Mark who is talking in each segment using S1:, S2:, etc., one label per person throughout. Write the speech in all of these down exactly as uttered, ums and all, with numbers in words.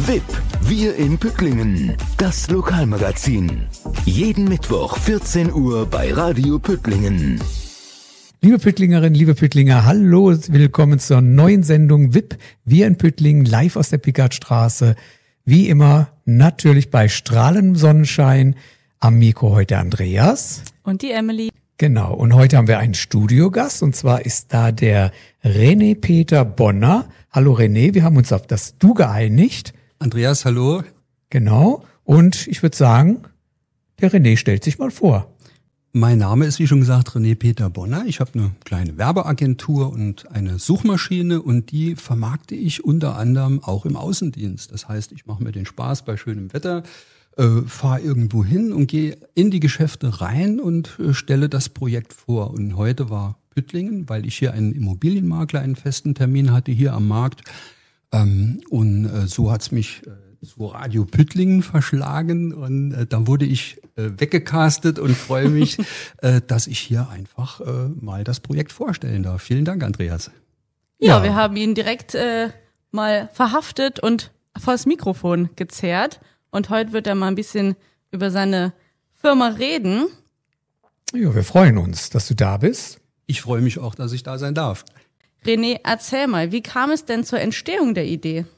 S1: V I P, wir in Püttlingen, das Lokalmagazin. Jeden Mittwoch vierzehn Uhr bei Radio Püttlingen.
S2: Liebe Püttlingerinnen, liebe Püttlinger, hallo, willkommen zur neuen Sendung V I P, wir in Püttlingen, live aus der Pickardstraße. Wie immer natürlich bei strahlendem Sonnenschein. Am Mikro heute Andreas.
S3: Und die Emily.
S2: Genau, und heute haben wir einen Studiogast, und zwar ist da der René Peter Bonner. Hallo René, wir haben uns auf das Du geeinigt.
S4: Andreas, hallo.
S2: Genau, und ich würde sagen, der René stellt sich mal vor.
S4: Mein Name ist, wie schon gesagt, René Peter Bonner. Ich habe eine kleine Werbeagentur und eine Suchmaschine, und die vermarkte ich unter anderem auch im Außendienst. Das heißt, ich mache mir den Spaß bei schönem Wetter, äh, fahre irgendwo hin und gehe in die Geschäfte rein und äh, stelle das Projekt vor. Und heute war Püttlingen, weil ich hier einen Immobilienmakler, einen festen Termin hatte hier am Markt. Ähm, und äh, so hat's mich äh, zu Radio Püttlingen verschlagen, und äh, da wurde ich äh, weggecastet und freue mich, äh, dass ich hier einfach äh, mal das Projekt vorstellen darf. Vielen Dank, Andreas.
S3: Ja, ja. Wir haben ihn direkt äh, mal verhaftet und vors Mikrofon gezerrt, und heute wird er mal ein bisschen über seine Firma reden.
S2: Ja, wir freuen uns, dass du da bist.
S4: Ich freue mich auch, dass ich da sein darf.
S3: René, erzähl mal, wie kam es denn zur Entstehung der Idee?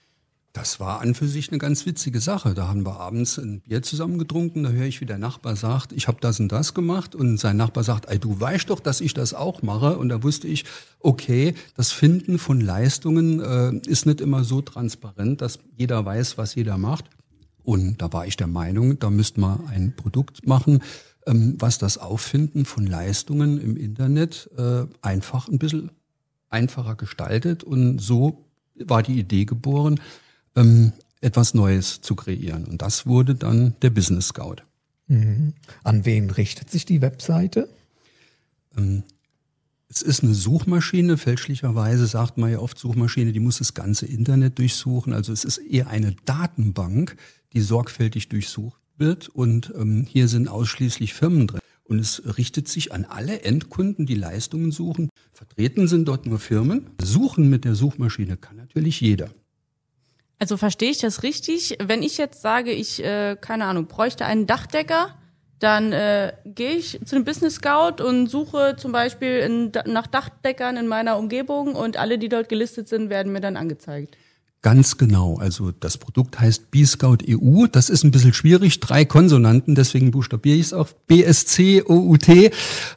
S4: Das war an für sich eine ganz witzige Sache. Da haben wir abends ein Bier zusammen getrunken, da höre ich, wie der Nachbar sagt, ich habe das und das gemacht, und sein Nachbar sagt, ey, du weißt doch, dass ich das auch mache, und da wusste ich, okay, das Finden von Leistungen äh, ist nicht immer so transparent, dass jeder weiß, was jeder macht, und da war ich der Meinung, da müsste man ein Produkt machen, ähm, was das Auffinden von Leistungen im Internet äh, einfach ein bisschen einfacher gestaltet, und so war die Idee geboren, ähm, etwas Neues zu kreieren. Und das wurde dann der Business Scout.
S2: Mhm. An wen richtet sich die Webseite?
S4: Ähm, es ist eine Suchmaschine. Fälschlicherweise sagt man ja oft, Suchmaschine, die muss das ganze Internet durchsuchen. Also es ist eher eine Datenbank, die sorgfältig durchsucht wird. Und ähm, hier sind ausschließlich Firmen drin. Und es richtet sich an alle Endkunden, die Leistungen suchen. Vertreten sind dort nur Firmen. Suchen mit der Suchmaschine kann natürlich jeder.
S3: Also verstehe ich das richtig? Wenn ich jetzt sage, ich, äh, keine Ahnung, bräuchte einen Dachdecker, dann äh, gehe ich zu dem Business Scout und suche zum Beispiel in, nach Dachdeckern in meiner Umgebung, und alle, die dort gelistet sind, werden mir dann angezeigt.
S4: Ganz genau. Also das Produkt heißt B-Scout E U. Das ist ein bisschen schwierig. Drei Konsonanten, deswegen buchstabiere ich es auch. B S C O U T.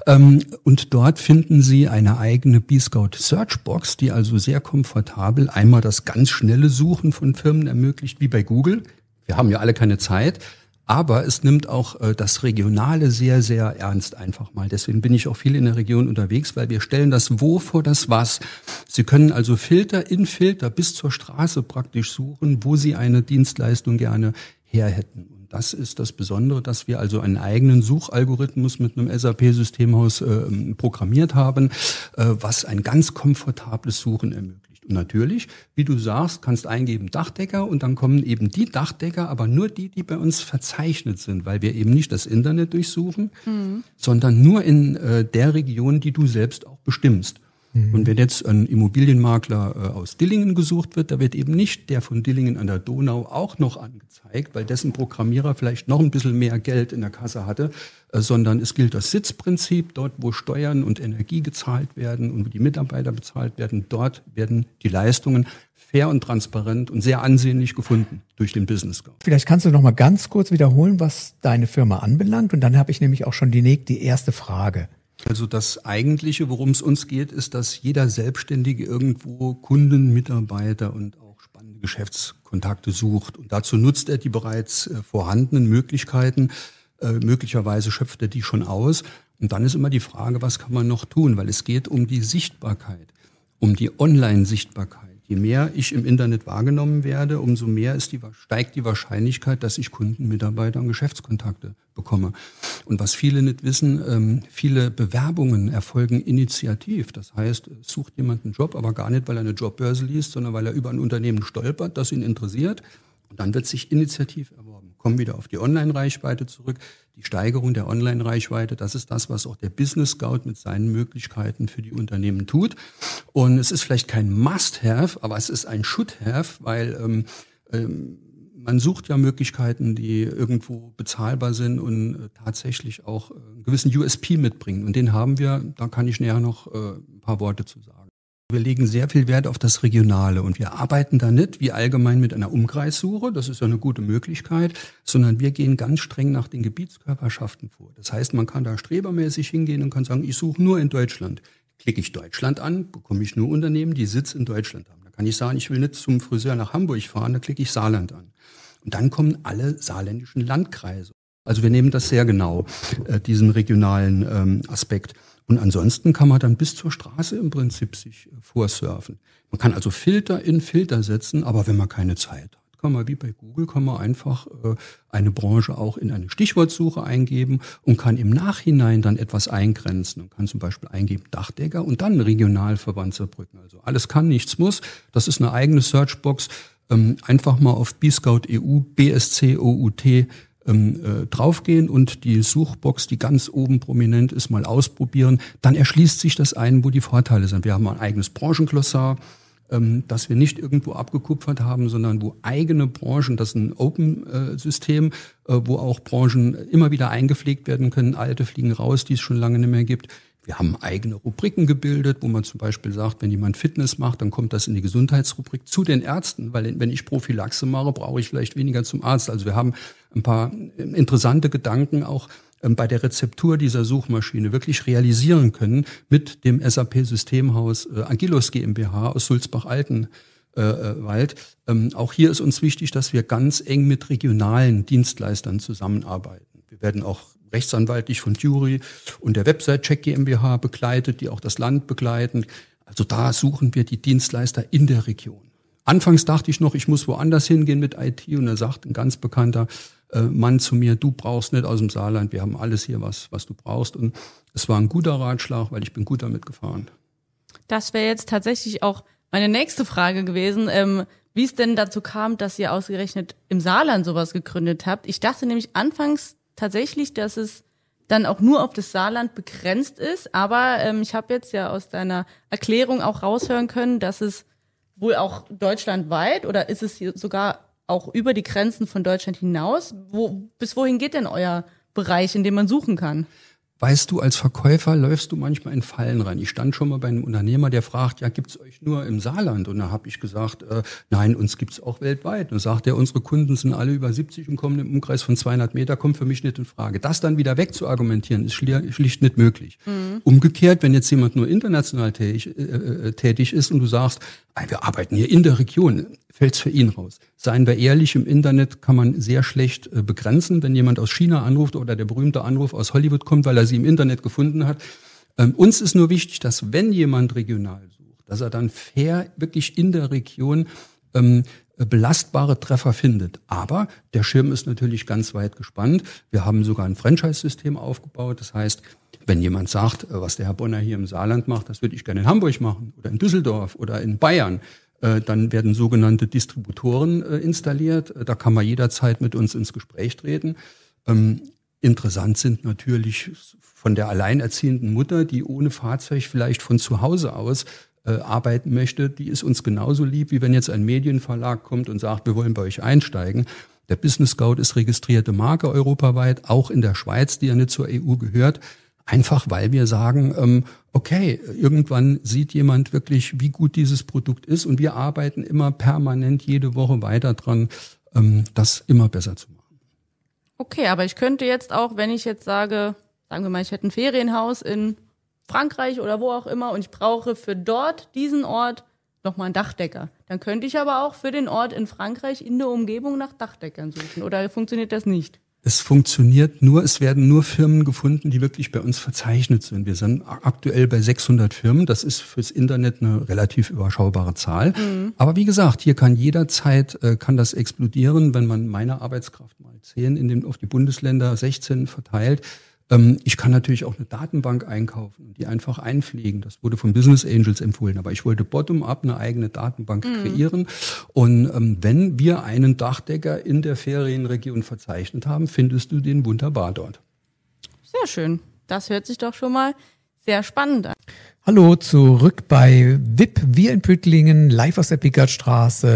S4: Und dort finden Sie eine eigene B-Scout Searchbox, die also sehr komfortabel einmal das ganz schnelle Suchen von Firmen ermöglicht, wie bei Google. Wir haben ja alle keine Zeit. Aber es nimmt auch äh, das Regionale sehr, sehr ernst einfach mal. Deswegen bin ich auch viel in der Region unterwegs, weil wir stellen das Wo vor das Was. Sie können also Filter in Filter bis zur Straße praktisch suchen, wo Sie eine Dienstleistung gerne her hätten. Und das ist das Besondere, dass wir also einen eigenen Suchalgorithmus mit einem S A P-Systemhaus äh, programmiert haben, äh, was ein ganz komfortables Suchen ermöglicht. Und natürlich, wie du sagst, kannst eingeben Dachdecker, und dann kommen eben die Dachdecker, aber nur die, die bei uns verzeichnet sind, weil wir eben nicht das Internet durchsuchen, mhm. sondern nur in äh, der Region, die du selbst auch bestimmst. Mhm. Und wenn jetzt ein Immobilienmakler äh, aus Dillingen gesucht wird, da wird eben nicht der von Dillingen an der Donau auch noch angezeigt, weil dessen Programmierer vielleicht noch ein bisschen mehr Geld in der Kasse hatte, äh, sondern es gilt das Sitzprinzip. Dort, wo Steuern und Energie gezahlt werden und wo die Mitarbeiter bezahlt werden, dort werden die Leistungen fair und transparent und sehr ansehnlich gefunden durch den Business Scout.
S2: Vielleicht kannst du noch mal ganz kurz wiederholen, was deine Firma anbelangt, und dann habe ich nämlich auch schon die, die erste Frage.
S4: Also das Eigentliche, worum es uns geht, ist, dass jeder Selbstständige irgendwo Kunden, Mitarbeiter und auch spannende Geschäftskontakte sucht. Und dazu nutzt er die bereits äh, vorhandenen Möglichkeiten. Äh, möglicherweise schöpft er die schon aus. Und dann ist immer die Frage, was kann man noch tun? Weil es geht um die Sichtbarkeit, um die Online-Sichtbarkeit. Je mehr ich im Internet wahrgenommen werde, umso mehr ist die, steigt die Wahrscheinlichkeit, dass ich Kunden, Mitarbeiter und Geschäftskontakte bekomme. Und was viele nicht wissen, ähm, viele Bewerbungen erfolgen initiativ. Das heißt, es sucht jemand einen Job, aber gar nicht, weil er eine Jobbörse liest, sondern weil er über ein Unternehmen stolpert, das ihn interessiert. Und dann wird sich initiativ erworben. Kommen wieder auf die Online-Reichweite zurück. Die Steigerung der Online-Reichweite, das ist das, was auch der Business Scout mit seinen Möglichkeiten für die Unternehmen tut. Und es ist vielleicht kein Must-Have, aber es ist ein Should-Have, weil ähm, ähm, man sucht ja Möglichkeiten, die irgendwo bezahlbar sind und äh, tatsächlich auch äh, einen gewissen U S P mitbringen. Und den haben wir, da kann ich näher noch äh, ein paar Worte zu sagen. Wir legen sehr viel Wert auf das Regionale und wir arbeiten da nicht wie allgemein mit einer Umkreissuche, das ist ja eine gute Möglichkeit, sondern wir gehen ganz streng nach den Gebietskörperschaften vor. Das heißt, man kann da strebermäßig hingehen und kann sagen, ich suche nur in Deutschland. Klicke ich Deutschland an, bekomme ich nur Unternehmen, die Sitz in Deutschland haben. Da kann ich sagen, ich will nicht zum Friseur nach Hamburg fahren, da klicke ich Saarland an. Und dann kommen alle saarländischen Landkreise. Also wir nehmen das sehr genau, äh, diesen regionalen ähm, Aspekt. Und ansonsten kann man dann bis zur Straße im Prinzip sich äh, vorsurfen. Man kann also Filter in Filter setzen, aber wenn man keine Zeit hat, kann man wie bei Google, kann man einfach äh, eine Branche auch in eine Stichwortsuche eingeben und kann im Nachhinein dann etwas eingrenzen und kann zum Beispiel eingeben Dachdecker und dann Regionalverband Saarbrücken. Also alles kann, nichts muss. Das ist eine eigene Searchbox. Ähm, einfach mal auf B-Scout E U, B S C O U T ähm, äh, draufgehen und die Suchbox, die ganz oben prominent ist, mal ausprobieren. Dann erschließt sich das ein, wo die Vorteile sind. Wir haben ein eigenes Branchenglossar, ähm, das wir nicht irgendwo abgekupfert haben, sondern wo eigene Branchen, das ist ein Open-System, äh, wo auch Branchen immer wieder eingepflegt werden können. Alte fliegen raus, die es schon lange nicht mehr gibt. Wir haben eigene Rubriken gebildet, wo man zum Beispiel sagt, wenn jemand Fitness macht, dann kommt das in die Gesundheitsrubrik zu den Ärzten, weil wenn ich Prophylaxe mache, brauche ich vielleicht weniger zum Arzt. Also wir haben ein paar interessante Gedanken auch bei der Rezeptur dieser Suchmaschine wirklich realisieren können mit dem S A P-Systemhaus Agilus GmbH aus Sulzbach-Altenwald. Auch hier ist uns wichtig, dass wir ganz eng mit regionalen Dienstleistern zusammenarbeiten. Wir werden auch rechtsanwaltlich von Jury und der Website-Check GmbH begleitet, die auch das Land begleiten. Also da suchen wir die Dienstleister in der Region. Anfangs dachte ich noch, ich muss woanders hingehen mit I T und da sagt ein ganz bekannter äh, Mann zu mir, du brauchst nicht aus dem Saarland, wir haben alles hier, was, was du brauchst. Und es war ein guter Ratschlag, weil ich bin gut damit gefahren.
S3: Das wäre jetzt tatsächlich auch meine nächste Frage gewesen, ähm, wie es denn dazu kam, dass ihr ausgerechnet im Saarland sowas gegründet habt. Ich dachte nämlich anfangs tatsächlich, dass es dann auch nur auf das Saarland begrenzt ist. Aber ähm, ich habe jetzt ja aus deiner Erklärung auch raushören können, dass es wohl auch deutschlandweit oder ist es hier sogar auch über die Grenzen von Deutschland hinaus? Wo, bis wohin geht denn euer Bereich, in dem man suchen kann?
S4: Weißt du, als Verkäufer läufst du manchmal in Fallen rein. Ich stand schon mal bei einem Unternehmer, der fragt, ja, gibt's euch nur im Saarland? Und da habe ich gesagt, äh, nein, uns gibt's auch weltweit. Und sagt er, unsere Kunden sind alle über siebzig und kommen im Umkreis von zweihundert Meter, kommt für mich nicht in Frage. Das dann wieder wegzuargumentieren, ist schlicht, schlicht nicht möglich. Mhm. Umgekehrt, wenn jetzt jemand nur international tätig, äh, tätig ist und du sagst, wir arbeiten hier in der Region, fällt's für ihn raus. Seien wir ehrlich, im Internet kann man sehr schlecht äh, begrenzen, wenn jemand aus China anruft oder der berühmte Anruf aus Hollywood kommt, weil er sie im Internet gefunden hat. Ähm, uns ist nur wichtig, dass wenn jemand regional sucht, dass er dann fair wirklich in der Region ähm, belastbare Treffer findet. Aber der Schirm ist natürlich ganz weit gespannt. Wir haben sogar ein Franchise-System aufgebaut. Das heißt, wenn jemand sagt, was der Herr Bonner hier im Saarland macht, das würde ich gerne in Hamburg machen oder in Düsseldorf oder in Bayern, dann werden sogenannte Distributoren installiert. Da kann man jederzeit mit uns ins Gespräch treten. Interessant sind natürlich von der alleinerziehenden Mutter, die ohne Fahrzeug vielleicht von zu Hause aus äh, arbeiten möchte. Die ist uns genauso lieb, wie wenn jetzt ein Medienverlag kommt und sagt, wir wollen bei euch einsteigen. Der Business Scout ist registrierte Marke europaweit, auch in der Schweiz, die ja nicht zur E U gehört. Einfach weil wir sagen, ähm, okay, irgendwann sieht jemand wirklich, wie gut dieses Produkt ist und wir arbeiten immer permanent jede Woche weiter dran, ähm, das immer besser zu machen.
S3: Okay, aber ich könnte jetzt auch, wenn ich jetzt sage, sagen wir mal, ich hätte ein Ferienhaus in Frankreich oder wo auch immer und ich brauche für dort diesen Ort nochmal einen Dachdecker. Dann könnte ich aber auch für den Ort in Frankreich in der Umgebung nach Dachdeckern suchen. Oder funktioniert das nicht?
S4: Es funktioniert nur, es werden nur Firmen gefunden, die wirklich bei uns verzeichnet sind. Wir sind aktuell bei sechshundert Firmen. Das ist fürs Internet eine relativ überschaubare Zahl. Mhm. Aber wie gesagt, hier kann jederzeit, äh, kann das explodieren, wenn man meine Arbeitskraft mal zehn in den, auf die Bundesländer sechzehn verteilt. Ich kann natürlich auch eine Datenbank einkaufen und die einfach einpflegen. Das wurde von Business Angels empfohlen. Aber ich wollte bottom-up eine eigene Datenbank mhm. kreieren. Und ähm, wenn wir einen Dachdecker in der Ferienregion verzeichnet haben, findest du den wunderbar dort.
S3: Sehr schön. Das hört sich doch schon mal sehr spannend an.
S2: Hallo, zurück bei W I P, wir in Püttlingen, live aus der Pickertstraße.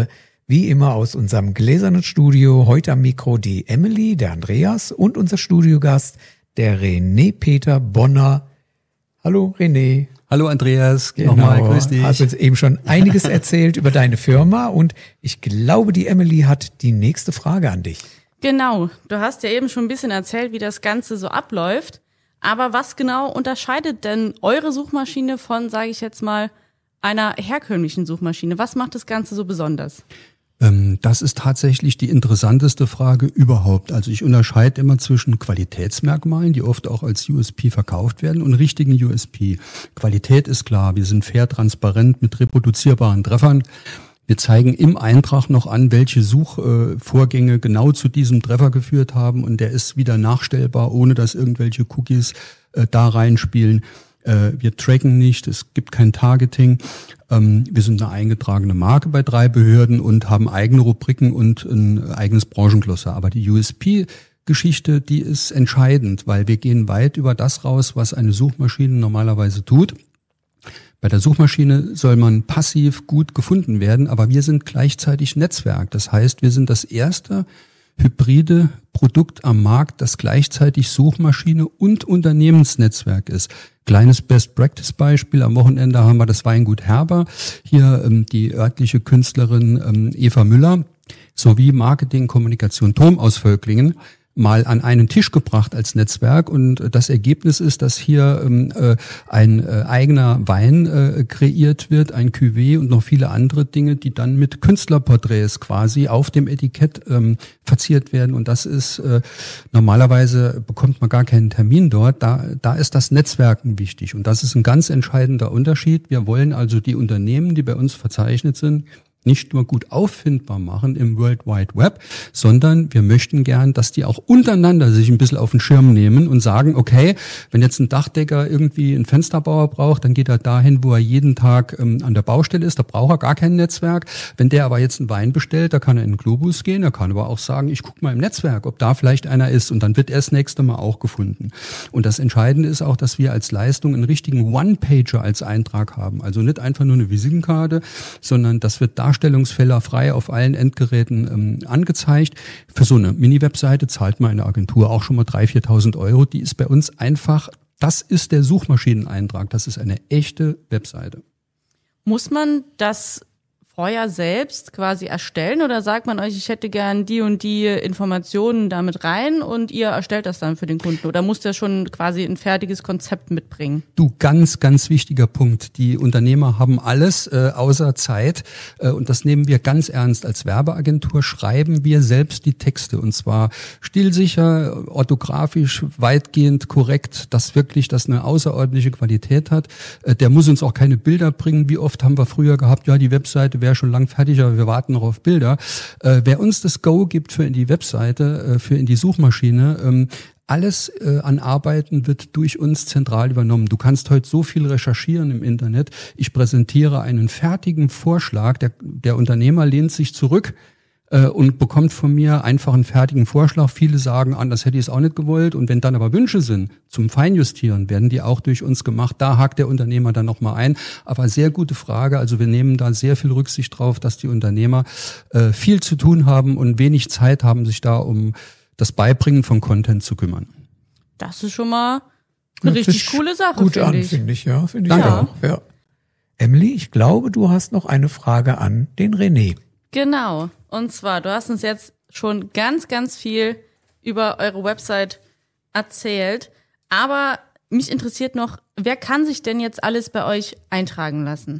S2: Wie immer aus unserem gläsernen Studio, heute am Mikro die Emily, der Andreas und unser Studiogast, der René Peter Bonner. Hallo René.
S4: Hallo Andreas,
S2: Genau.
S4: nochmal, grüß dich.
S2: Hast uns eben schon einiges erzählt über deine Firma und ich glaube, die Emily hat die nächste Frage an dich.
S3: Genau, du hast ja eben schon ein bisschen erzählt, wie das Ganze so abläuft. Aber was genau unterscheidet denn eure Suchmaschine von, sage ich jetzt mal, einer herkömmlichen Suchmaschine? Was macht das Ganze so besonders?
S4: Ähm, das ist tatsächlich die interessanteste Frage überhaupt. Also ich unterscheide immer zwischen Qualitätsmerkmalen, die oft auch als U S P verkauft werden, und richtigen U S P. Qualität ist klar, wir sind fair, transparent mit reproduzierbaren Treffern. Wir zeigen im Eintrag noch an, welche Suchvorgänge genau zu diesem Treffer geführt haben, und der ist wieder nachstellbar, ohne dass irgendwelche Cookies äh, da reinspielen. Äh, wir tracken nicht, es gibt kein Targeting. Ähm, wir sind eine eingetragene Marke bei drei Behörden und haben eigene Rubriken und ein eigenes Branchenglossar. Aber die U S P-Geschichte, die ist entscheidend, weil wir gehen weit über das raus, was eine Suchmaschine normalerweise tut. Bei der Suchmaschine soll man passiv gut gefunden werden, aber wir sind gleichzeitig Netzwerk. Das heißt, wir sind das erste hybride Produkt am Markt, das gleichzeitig Suchmaschine und Unternehmensnetzwerk ist. Kleines Best-Practice-Beispiel: Am Wochenende haben wir das Weingut Herber, hier ähm, die örtliche Künstlerin ähm, Eva Müller sowie Marketing, Kommunikation Tom aus Völklingen mal an einen Tisch gebracht als Netzwerk, und das Ergebnis ist, dass hier ähm, äh, ein äh, eigener Wein äh, kreiert wird, ein Cuvée und noch viele andere Dinge, die dann mit Künstlerporträts quasi auf dem Etikett ähm, verziert werden, und das ist äh, normalerweise bekommt man gar keinen Termin dort, da da ist das Netzwerken wichtig, und das ist ein ganz entscheidender Unterschied. Wir wollen also die Unternehmen, die bei uns verzeichnet sind, nicht nur gut auffindbar machen im World Wide Web, sondern wir möchten gern, dass die auch untereinander sich ein bisschen auf den Schirm nehmen und sagen, okay, wenn jetzt ein Dachdecker irgendwie einen Fensterbauer braucht, dann geht er dahin, wo er jeden Tag ähm, an der Baustelle ist, da braucht er gar kein Netzwerk. Wenn der aber jetzt einen Wein bestellt, da kann er in den Globus gehen, er kann aber auch sagen, ich gucke mal im Netzwerk, ob da vielleicht einer ist, und dann wird er das nächste Mal auch gefunden. Und das Entscheidende ist auch, dass wir als Leistung einen richtigen One-Pager als Eintrag haben, also nicht einfach nur eine Visitenkarte, sondern das wird da Darstellungsfelder frei auf allen Endgeräten ähm, angezeigt. Für so eine Mini-Webseite zahlt man eine Agentur auch schon mal dreitausend, viertausend Euro. Die ist bei uns einfach, das ist der Suchmaschineneintrag. Das ist eine echte Webseite.
S3: Muss man das vorher selbst quasi erstellen, oder sagt man euch, ich hätte gern die und die Informationen damit rein und ihr erstellt das dann für den Kunden? Oder muss der schon quasi ein fertiges Konzept mitbringen?
S4: Du, ganz, ganz wichtiger Punkt. Die Unternehmer haben alles äh, außer Zeit, äh, und das nehmen wir ganz ernst. Als Werbeagentur schreiben wir selbst die Texte, und zwar stilsicher, orthografisch, weitgehend korrekt, dass wirklich das eine außerordentliche Qualität hat. Äh, der muss uns auch keine Bilder bringen. Wie oft haben wir früher gehabt, ja, die Webseite wäre schon lang fertig, aber wir warten noch auf Bilder. Äh, wer uns das Go gibt für in die Webseite, äh, für in die Suchmaschine, ähm, alles äh, an Arbeiten wird durch uns zentral übernommen. Du kannst heute so viel recherchieren im Internet. Ich präsentiere einen fertigen Vorschlag. Der, der Unternehmer lehnt sich zurück äh, und bekommt von mir einfach einen fertigen Vorschlag. Viele sagen, anders hätte ich es auch nicht gewollt. Und wenn dann aber Wünsche sind zum Feinjustieren, werden die auch durch uns gemacht. Da hakt der Unternehmer dann nochmal ein. Aber sehr gute Frage. Also wir nehmen da sehr viel Rücksicht drauf, dass die Unternehmer äh, viel zu tun haben und wenig Zeit haben, sich da um das Beibringen von Content zu kümmern.
S3: Das ist schon mal eine
S2: Hört
S3: richtig
S2: sich
S3: coole Sache,
S2: gut
S3: finde
S2: an,
S3: ich.
S2: finde ich, ja, finde ich
S4: Danke.
S2: auch. Ja. Emily, ich glaube, du hast noch eine Frage an den René.
S3: Genau. Und zwar, du hast uns jetzt schon ganz, ganz viel über eure Website erzählt. Aber mich interessiert noch, wer kann sich denn jetzt alles bei euch eintragen lassen?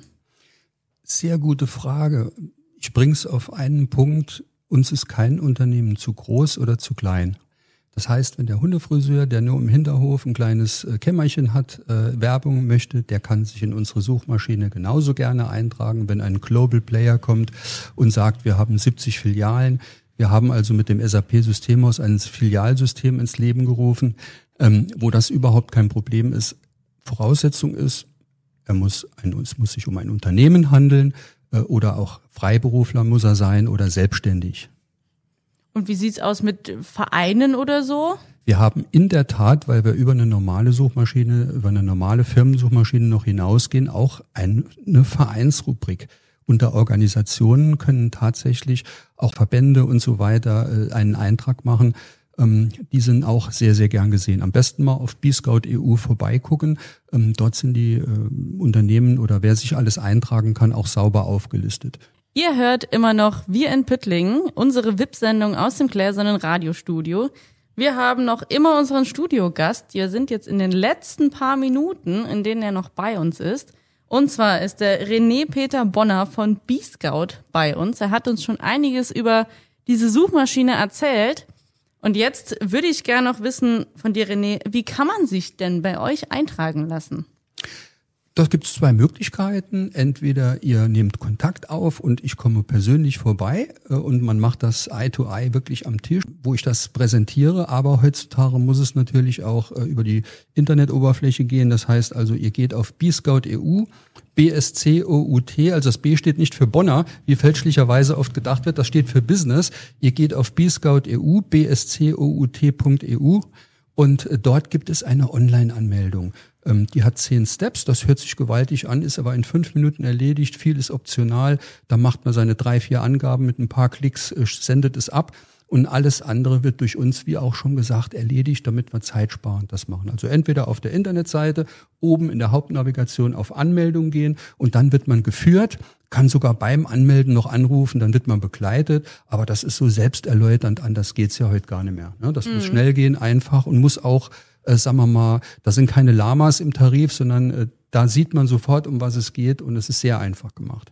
S4: Sehr gute Frage. Ich bring's auf einen Punkt. Uns ist kein Unternehmen zu groß oder zu klein. Das heißt, wenn der Hundefriseur, der nur im Hinterhof ein kleines äh, Kämmerchen hat, äh, Werbung möchte, der kann sich in unsere Suchmaschine genauso gerne eintragen. Wenn ein Global Player kommt und sagt, wir haben siebzig Filialen, wir haben also mit dem S A P-Systemhaus ein Filialsystem ins Leben gerufen, ähm, wo das überhaupt kein Problem ist. Voraussetzung ist, er muss ein, es muss sich um ein Unternehmen handeln, äh, oder auch Freiberufler muss er sein oder selbstständig.
S3: Und wie sieht's aus mit Vereinen oder so?
S4: Wir haben in der Tat, weil wir über eine normale Suchmaschine, über eine normale Firmensuchmaschine noch hinausgehen, auch eine Vereinsrubrik. unter Organisationen können tatsächlich auch Verbände und so weiter äh, einen Eintrag machen. Ähm, die sind auch sehr, sehr gern gesehen. Am besten mal auf B-Scout Punkt E U vorbeigucken. Ähm, dort sind die äh, Unternehmen oder wer sich alles eintragen kann, auch sauber aufgelistet.
S3: Ihr hört immer noch Wir in Püttlingen, unsere V I P-Sendung aus dem gläsernen Radiostudio. Wir haben noch immer unseren Studiogast. Wir sind jetzt in den letzten paar Minuten, in denen er noch bei uns ist. Und zwar ist der René Peter Bonner von B-Scout bei uns. Er hat uns schon einiges über diese Suchmaschine erzählt. Und jetzt würde ich gerne noch wissen von dir, René, wie kann man sich denn bei euch eintragen lassen?
S4: Da gibt es zwei Möglichkeiten. Entweder ihr nehmt Kontakt auf und ich komme persönlich vorbei äh, und man macht das Eye to Eye wirklich am Tisch, wo ich das präsentiere. Aber heutzutage muss es natürlich auch äh, über die Internetoberfläche gehen. Das heißt also, ihr geht auf B-Scout Punkt E U, B S C O U T, also das B steht nicht für Bonner, wie fälschlicherweise oft gedacht wird, das steht für Business. Ihr geht auf B-Scout Punkt E U, B S C O U T Punkt E U und äh, dort gibt es eine Online-Anmeldung. Die hat zehn Steps, das hört sich gewaltig an, ist aber in fünf Minuten erledigt, viel ist optional, da macht man seine drei, vier Angaben mit ein paar Klicks, sendet es ab und alles andere wird durch uns, wie auch schon gesagt, erledigt, damit wir zeitsparend das machen. Also entweder auf der Internetseite, oben in der Hauptnavigation auf Anmeldung gehen und dann wird man geführt, kann sogar beim Anmelden noch anrufen, dann wird man begleitet, aber das ist so selbsterläuternd, anders geht's ja heute gar nicht mehr. Das mhm. muss schnell gehen, einfach und muss auch Äh, sagen wir mal, da sind keine Lamas im Tarif, sondern äh, da sieht man sofort, um was es geht und es ist sehr einfach gemacht.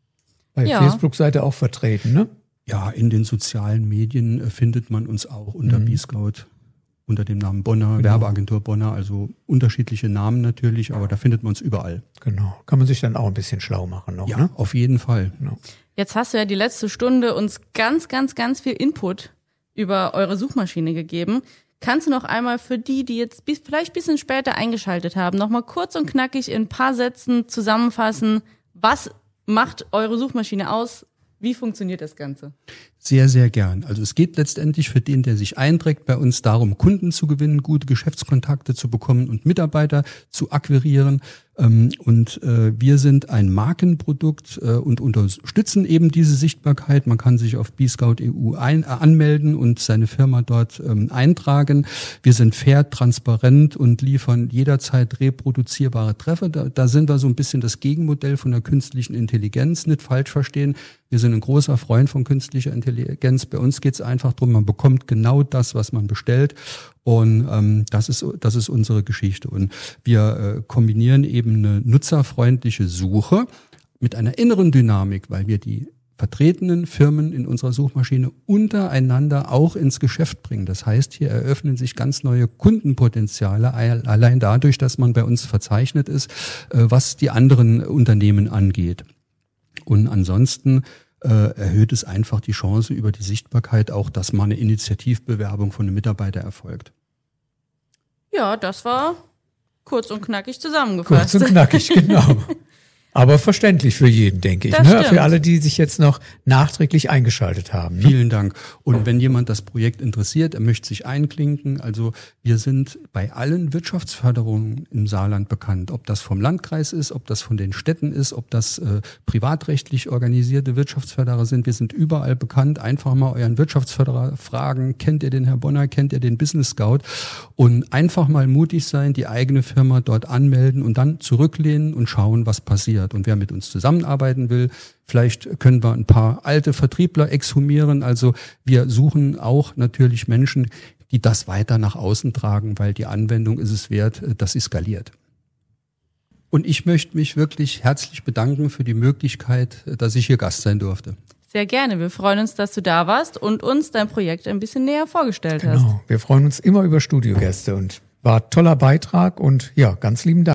S2: Bei
S3: ja.
S2: Facebook seid ihr auch vertreten, ne?
S4: Ja, in den sozialen Medien äh, findet man uns auch unter mhm. B-Scout, unter dem Namen Bonner, genau. Werbeagentur Bonner, also unterschiedliche Namen natürlich, aber da findet man uns überall.
S2: Genau, kann man sich dann auch ein bisschen schlau machen noch,
S4: ja,
S2: ne?
S4: Auf jeden Fall.
S2: Genau.
S3: Jetzt hast du ja die letzte Stunde uns ganz, ganz, ganz viel Input über eure Suchmaschine gegeben. Kannst du noch einmal für die, die jetzt bis, vielleicht ein bisschen später eingeschaltet haben, noch mal kurz und knackig in ein paar Sätzen zusammenfassen, was macht eure Suchmaschine aus? Wie funktioniert das Ganze?
S4: Sehr, sehr gern. Also es geht letztendlich für den, der sich einträgt, bei uns darum, Kunden zu gewinnen, gute Geschäftskontakte zu bekommen und Mitarbeiter zu akquirieren. Und wir sind ein Markenprodukt und unterstützen eben diese Sichtbarkeit. Man kann sich auf B-Scout Punkt E U ein, äh, anmelden und seine Firma dort ähm, eintragen. Wir sind fair, transparent und liefern jederzeit reproduzierbare Treffer. Da, da sind wir so ein bisschen das Gegenmodell von der künstlichen Intelligenz, nicht falsch verstehen. Wir sind ein großer Freund von künstlicher Intelligenz. Bei uns geht es einfach darum, man bekommt genau das, was man bestellt. Und ähm, das ist das ist unsere Geschichte. Und wir äh, kombinieren eben eine nutzerfreundliche Suche mit einer inneren Dynamik, weil wir die vertretenen Firmen in unserer Suchmaschine untereinander auch ins Geschäft bringen. Das heißt, hier eröffnen sich ganz neue Kundenpotenziale, allein dadurch, dass man bei uns verzeichnet ist, äh, was die anderen Unternehmen angeht. Und ansonsten äh, erhöht es einfach die Chance über die Sichtbarkeit auch, dass mal eine Initiativbewerbung von einem Mitarbeiter erfolgt.
S3: Ja, das war kurz und knackig zusammengefasst.
S2: Kurz und knackig, genau. Aber verständlich für jeden, denke ich.
S3: Das
S2: Ne?
S3: stimmt.
S2: Für alle, die sich jetzt noch nachträglich eingeschaltet haben. Ne?
S4: Vielen Dank. Und wenn jemand das Projekt interessiert, er möchte sich einklinken, also wir sind bei allen Wirtschaftsförderungen im Saarland bekannt. Ob das vom Landkreis ist, ob das von den Städten ist, ob das äh, privatrechtlich organisierte Wirtschaftsförderer sind. Wir sind überall bekannt. Einfach mal euren Wirtschaftsförderer fragen, kennt ihr den Herr Bonner, kennt ihr den Business Scout? Und einfach mal mutig sein, die eigene Firma dort anmelden und dann zurücklehnen und schauen, was passiert. Und wer mit uns zusammenarbeiten will, vielleicht können wir ein paar alte Vertriebler exhumieren. Also wir suchen auch natürlich Menschen, die das weiter nach außen tragen, weil die Anwendung ist es wert, dass sie skaliert. Und ich möchte mich wirklich herzlich bedanken für die Möglichkeit, dass ich hier Gast sein durfte.
S3: Sehr gerne. Wir freuen uns, dass du da warst und uns dein Projekt ein bisschen näher vorgestellt hast.
S2: Genau. Wir freuen uns immer über Studiogäste und war toller Beitrag und ja, ganz lieben Dank.